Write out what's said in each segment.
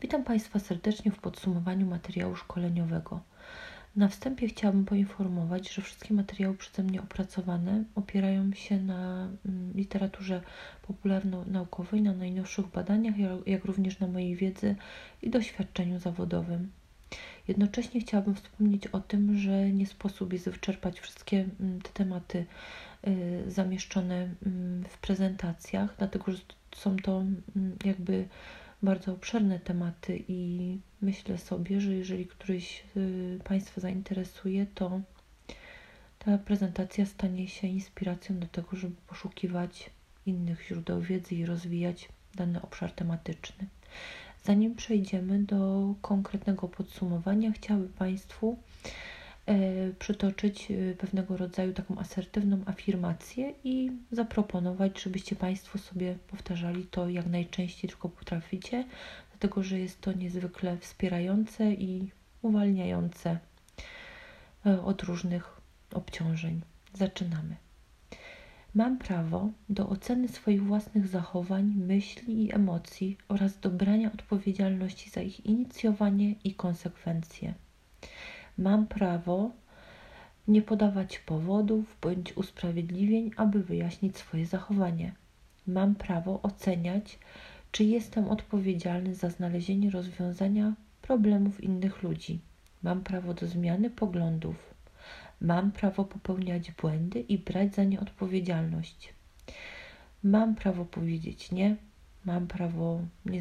Witam Państwa serdecznie w podsumowaniu materiału szkoleniowego. Na wstępie chciałabym poinformować, że wszystkie materiały przeze mnie opracowane opierają się na literaturze popularno-naukowej, na najnowszych badaniach, jak również na mojej wiedzy i doświadczeniu zawodowym. Jednocześnie chciałabym wspomnieć o tym, że nie sposób jest wyczerpać wszystkie te tematy zamieszczone w prezentacjach, dlatego że są to bardzo obszerne tematy i myślę sobie, że jeżeli któryś Państwa zainteresuje, to ta prezentacja stanie się inspiracją do tego, żeby poszukiwać innych źródeł wiedzy i rozwijać dany obszar tematyczny. Zanim przejdziemy do konkretnego podsumowania, chciałabym Państwu przytoczyć pewnego rodzaju taką asertywną afirmację i zaproponować, żebyście Państwo sobie powtarzali to jak najczęściej tylko potraficie, dlatego że jest to niezwykle wspierające i uwalniające od różnych obciążeń. Zaczynamy. Mam prawo do oceny swoich własnych zachowań, myśli i emocji oraz do brania odpowiedzialności za ich inicjowanie i konsekwencje. Mam prawo nie podawać powodów bądź usprawiedliwień, aby wyjaśnić swoje zachowanie. Mam prawo oceniać, czy jestem odpowiedzialny za znalezienie rozwiązania problemów innych ludzi. Mam prawo do zmiany poglądów. Mam prawo popełniać błędy i brać za nie odpowiedzialność. Mam prawo powiedzieć nie. Mam prawo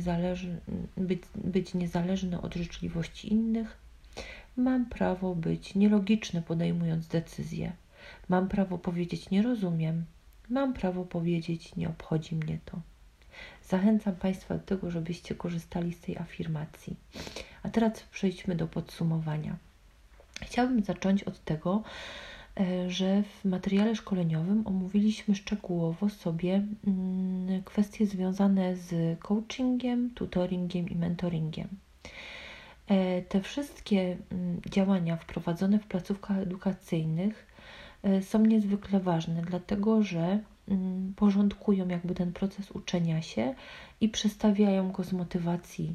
być niezależny od życzliwości innych. Mam prawo być nielogiczny, podejmując decyzje. Mam prawo powiedzieć nie rozumiem. Mam prawo powiedzieć nie obchodzi mnie to. Zachęcam Państwa do tego, żebyście korzystali z tej afirmacji. A teraz przejdźmy do podsumowania. Chciałabym zacząć od tego, że w materiale szkoleniowym omówiliśmy szczegółowo sobie kwestie związane z coachingiem, tutoringiem i mentoringiem. Te wszystkie działania wprowadzone w placówkach edukacyjnych są niezwykle ważne, dlatego że porządkują ten proces uczenia się i przestawiają go z motywacji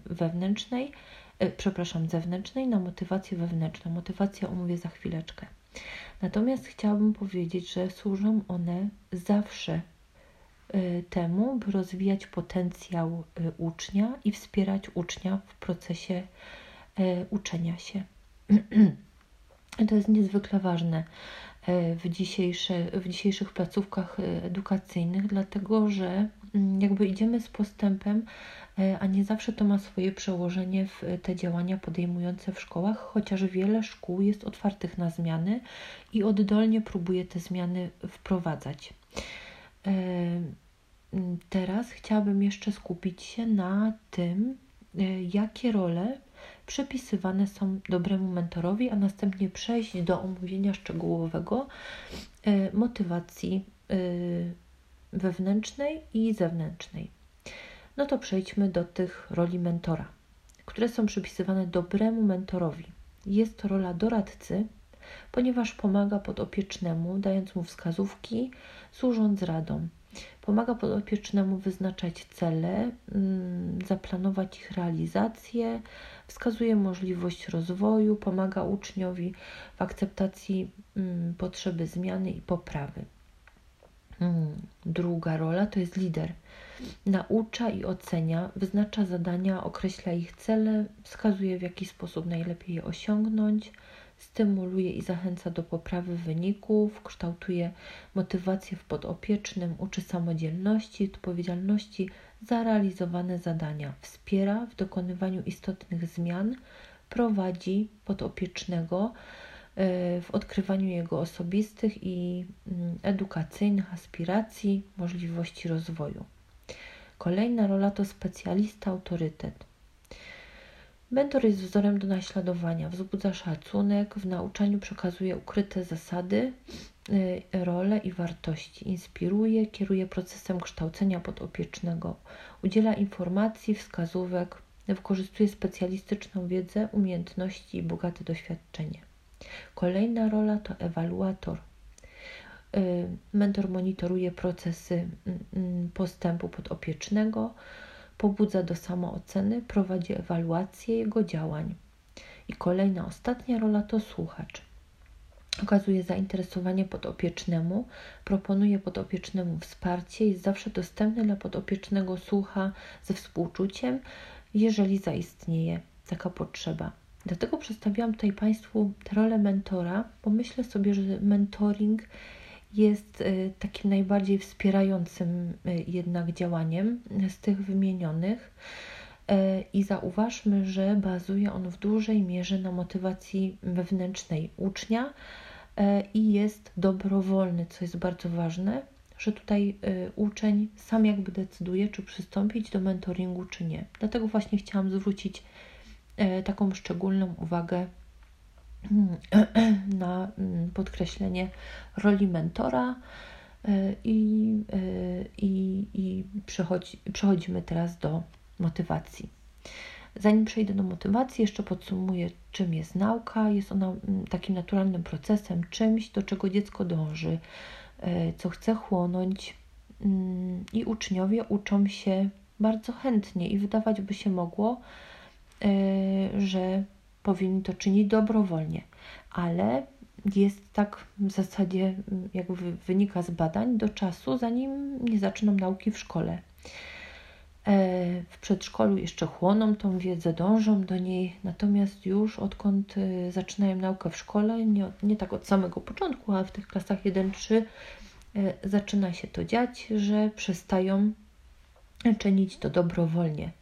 zewnętrznej na motywację wewnętrzną. Motywację omówię za chwileczkę. Natomiast chciałabym powiedzieć, że służą one zawsze temu, by rozwijać potencjał ucznia i wspierać ucznia w procesie uczenia się. To jest niezwykle ważne w dzisiejszych placówkach edukacyjnych, dlatego że idziemy z postępem, a nie zawsze to ma swoje przełożenie w te działania podejmujące w szkołach, chociaż wiele szkół jest otwartych na zmiany i oddolnie próbuje te zmiany wprowadzać. Teraz chciałabym jeszcze skupić się na tym, jakie role przypisywane są dobremu mentorowi, a następnie przejść do omówienia szczegółowego motywacji wewnętrznej i zewnętrznej. No to przejdźmy do tych roli mentora, które są przypisywane dobremu mentorowi. Jest to rola doradcy, ponieważ pomaga podopiecznemu, dając mu wskazówki, służąc radą. Pomaga podopiecznemu wyznaczać cele, zaplanować ich realizację, wskazuje możliwość rozwoju, pomaga uczniowi w akceptacji potrzeby zmiany i poprawy. Druga rola to jest lider. Naucza i ocenia, wyznacza zadania, określa ich cele, wskazuje w jaki sposób najlepiej je osiągnąć, stymuluje i zachęca do poprawy wyników, kształtuje motywację w podopiecznym, uczy samodzielności, odpowiedzialności za realizowane zadania, wspiera w dokonywaniu istotnych zmian, prowadzi podopiecznego w odkrywaniu jego osobistych i edukacyjnych aspiracji, możliwości rozwoju. Kolejna rola to specjalista, autorytet. Mentor jest wzorem do naśladowania, wzbudza szacunek, w nauczaniu przekazuje ukryte zasady, role i wartości, inspiruje, kieruje procesem kształcenia podopiecznego, udziela informacji, wskazówek, wykorzystuje specjalistyczną wiedzę, umiejętności i bogate doświadczenie. Kolejna rola to ewaluator. Mentor monitoruje procesy postępu podopiecznego, pobudza do samooceny, prowadzi ewaluację jego działań. I kolejna, ostatnia rola to słuchacz. Okazuje zainteresowanie podopiecznemu, proponuje podopiecznemu wsparcie, jest zawsze dostępny dla podopiecznego, słucha ze współczuciem, jeżeli zaistnieje taka potrzeba. Dlatego przedstawiłam tutaj Państwu tę rolę mentora, bo myślę sobie, że mentoring jest takim najbardziej wspierającym jednak działaniem z tych wymienionych i zauważmy, że bazuje on w dużej mierze na motywacji wewnętrznej ucznia i jest dobrowolny, co jest bardzo ważne, że tutaj uczeń sam jakby decyduje, czy przystąpić do mentoringu, czy nie. Dlatego właśnie chciałam zwrócić taką szczególną uwagę na podkreślenie roli mentora i przechodzimy teraz do motywacji. Zanim przejdę do motywacji, jeszcze podsumuję, czym jest nauka. Jest ona takim naturalnym procesem, czymś, do czego dziecko dąży, co chce chłonąć i uczniowie uczą się bardzo chętnie i wydawać by się mogło, że powinni to czynić dobrowolnie, ale jest tak w zasadzie, jak wynika z badań, do czasu, zanim nie zaczną nauki w szkole. W przedszkolu jeszcze chłoną tą wiedzę, dążą do niej, natomiast już odkąd zaczynają naukę w szkole, nie tak od samego początku, ale w tych klasach 1-3 zaczyna się to dziać, że przestają czynić to dobrowolnie.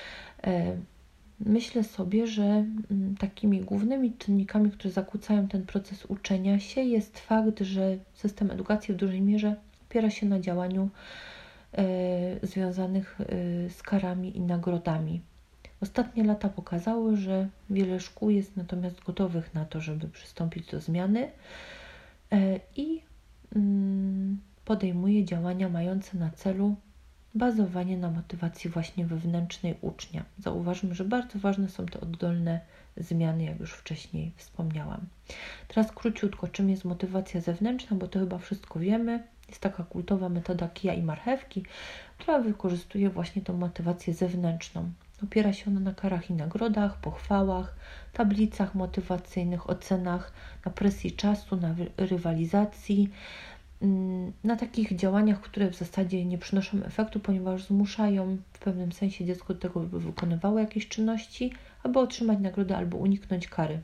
Myślę sobie, że takimi głównymi czynnikami, które zakłócają ten proces uczenia się, jest fakt, że system edukacji w dużej mierze opiera się na działaniu związanych z karami i nagrodami. Ostatnie lata pokazały, że wiele szkół jest natomiast gotowych na to, żeby przystąpić do zmiany i podejmuje działania mające na celu bazowanie na motywacji właśnie wewnętrznej ucznia. Zauważmy, że bardzo ważne są te oddolne zmiany, jak już wcześniej wspomniałam. Teraz króciutko, czym jest motywacja zewnętrzna, bo to chyba wszystko wiemy. Jest taka kultowa metoda kija i marchewki, która wykorzystuje właśnie tą motywację zewnętrzną. Opiera się ona na karach i nagrodach, pochwałach, tablicach motywacyjnych, ocenach, na presji czasu, na rywalizacji, na takich działaniach, które w zasadzie nie przynoszą efektu, ponieważ zmuszają w pewnym sensie dziecko do tego, by wykonywało jakieś czynności, aby otrzymać nagrodę albo uniknąć kary.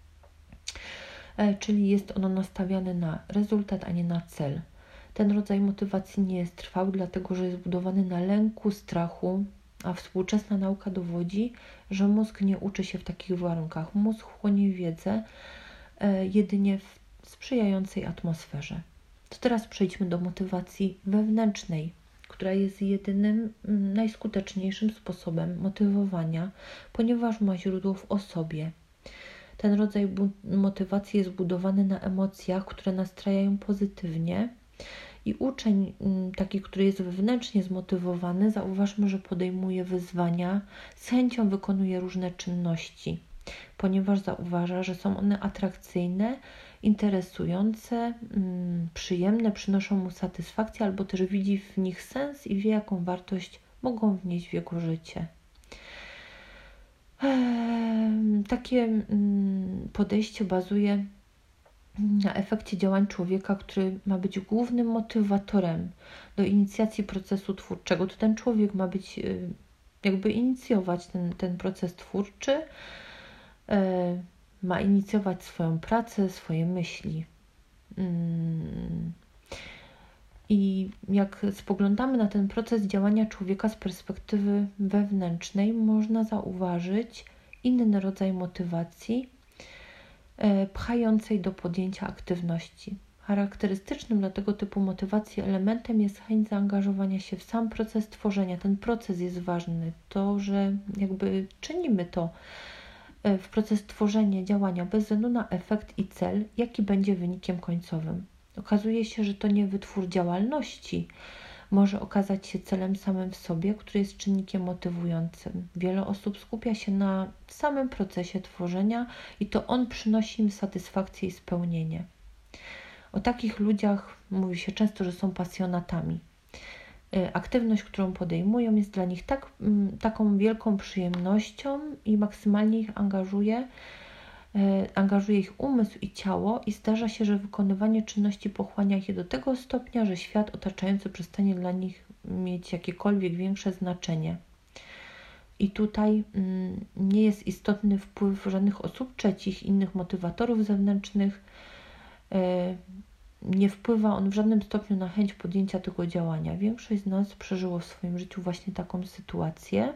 Czyli jest ono nastawiane na rezultat, a nie na cel. Ten rodzaj motywacji nie jest trwały, dlatego że jest budowany na lęku, strachu, a współczesna nauka dowodzi, że mózg nie uczy się w takich warunkach. Mózg chłonie wiedzę jedynie w sprzyjającej atmosferze. To teraz przejdźmy do motywacji wewnętrznej, która jest jedynym, najskuteczniejszym sposobem motywowania, ponieważ ma źródło w osobie. Ten rodzaj motywacji jest budowany na emocjach, które nastrajają pozytywnie i uczeń, taki, który jest wewnętrznie zmotywowany, zauważmy, że podejmuje wyzwania, z chęcią wykonuje różne czynności, ponieważ zauważa, że są one atrakcyjne, interesujące, przyjemne, przynoszą mu satysfakcję, albo też widzi w nich sens i wie, jaką wartość mogą wnieść w jego życie. Takie podejście bazuje na efekcie działań człowieka, który ma być głównym motywatorem do inicjacji procesu twórczego. To ten człowiek ma być, jakby inicjować ten proces twórczy, ma inicjować swoją pracę, swoje myśli. I jak spoglądamy na ten proces działania człowieka z perspektywy wewnętrznej, można zauważyć inny rodzaj motywacji pchającej do podjęcia aktywności. Charakterystycznym dla tego typu motywacji elementem jest chęć zaangażowania się w sam proces tworzenia. Ten proces jest ważny. To, że jakby czynimy to w proces tworzenia działania bez względu na efekt i cel, jaki będzie wynikiem końcowym. Okazuje się, że to nie wytwór działalności może okazać się celem samym w sobie, który jest czynnikiem motywującym. Wiele osób skupia się na samym procesie tworzenia i to on przynosi im satysfakcję i spełnienie. O takich ludziach mówi się często, że są pasjonatami. aktywność, którą podejmują, jest dla nich taką wielką przyjemnością i maksymalnie ich angażuje ich umysł i ciało i zdarza się, że wykonywanie czynności pochłania je do tego stopnia, że świat otaczający przestanie dla nich mieć jakiekolwiek większe znaczenie. I tutaj nie jest istotny wpływ żadnych osób trzecich, innych motywatorów zewnętrznych. Nie wpływa on w żadnym stopniu na chęć podjęcia tego działania. Większość z nas przeżyło w swoim życiu właśnie taką sytuację,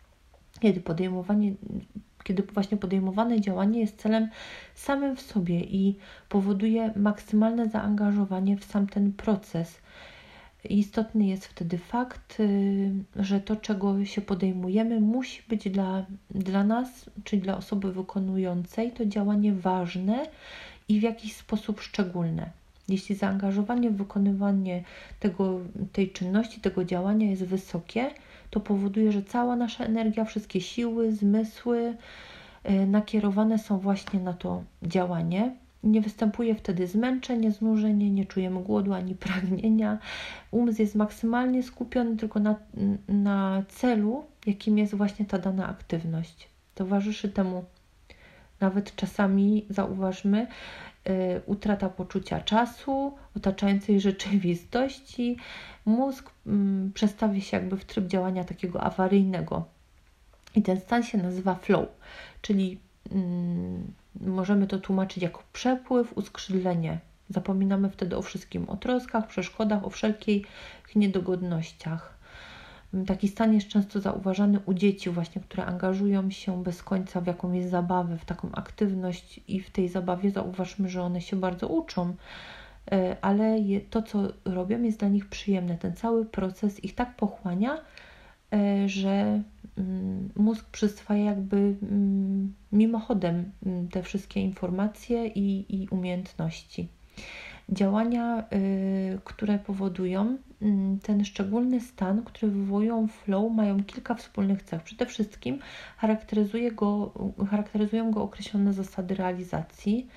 kiedy właśnie podejmowane działanie jest celem samym w sobie i powoduje maksymalne zaangażowanie w sam ten proces. Istotny jest wtedy fakt, że to, czego się podejmujemy, musi być dla nas, czyli dla osoby wykonującej, to działanie ważne i w jakiś sposób szczególne. Jeśli zaangażowanie w wykonywanie tej czynności, tego działania jest wysokie, to powoduje, że cała nasza energia, wszystkie siły, zmysły nakierowane są właśnie na to działanie. Nie występuje wtedy zmęczenie, znużenie, nie czujemy głodu ani pragnienia. Umysł jest maksymalnie skupiony tylko na celu, jakim jest właśnie ta dana aktywność. Towarzyszy temu nawet czasami, zauważmy, utrata poczucia czasu, otaczającej rzeczywistości. Mózg przestawia się jakby w tryb działania takiego awaryjnego. I ten stan się nazywa flow, czyli możemy to tłumaczyć jako przepływ, uskrzydlenie. Zapominamy wtedy o wszystkim, o troskach, przeszkodach, o wszelkich niedogodnościach. Taki stan jest często zauważany u dzieci właśnie, które angażują się bez końca w jakąś zabawę, w taką aktywność i w tej zabawie zauważmy, że one się bardzo uczą, ale to, co robią, jest dla nich przyjemne. Ten cały proces ich tak pochłania, że mózg przyswaja jakby mimochodem te wszystkie informacje i umiejętności. Działania, które powodują ten szczególny stan, który wywołują flow, mają kilka wspólnych cech. Przede wszystkim charakteryzują go określone zasady realizacji.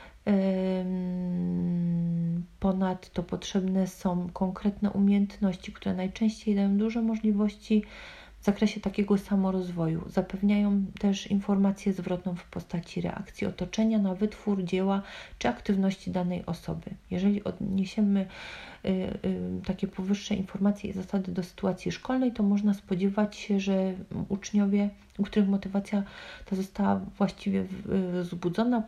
Ponadto potrzebne są konkretne umiejętności, które najczęściej dają duże możliwości w zakresie takiego samorozwoju. Zapewniają też informację zwrotną w postaci reakcji otoczenia na wytwór dzieła czy aktywności danej osoby. Jeżeli odniesiemy takie powyższe informacje i zasady do sytuacji szkolnej, to można spodziewać się, że uczniowie, u których motywacja ta została właściwie wzbudzona,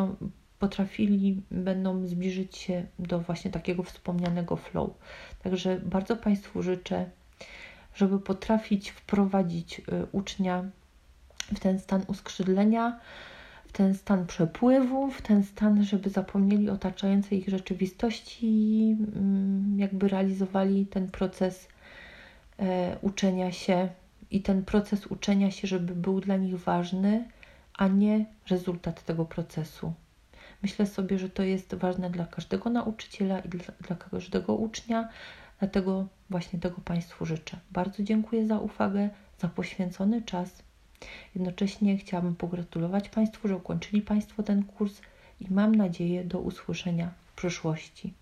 będą zbliżyć się do właśnie takiego wspomnianego flow. Także bardzo Państwu życzę, żeby potrafić wprowadzić ucznia w ten stan uskrzydlenia, w ten stan przepływu, w ten stan, żeby zapomnieli o otaczającej ich rzeczywistości i jakby realizowali ten proces uczenia się i ten proces uczenia się, żeby był dla nich ważny, a nie rezultat tego procesu. Myślę sobie, że to jest ważne dla każdego nauczyciela i dla każdego ucznia, dlatego właśnie tego Państwu życzę. Bardzo dziękuję za uwagę, za poświęcony czas. Jednocześnie chciałabym pogratulować Państwu, że ukończyli Państwo ten kurs i mam nadzieję do usłyszenia w przyszłości.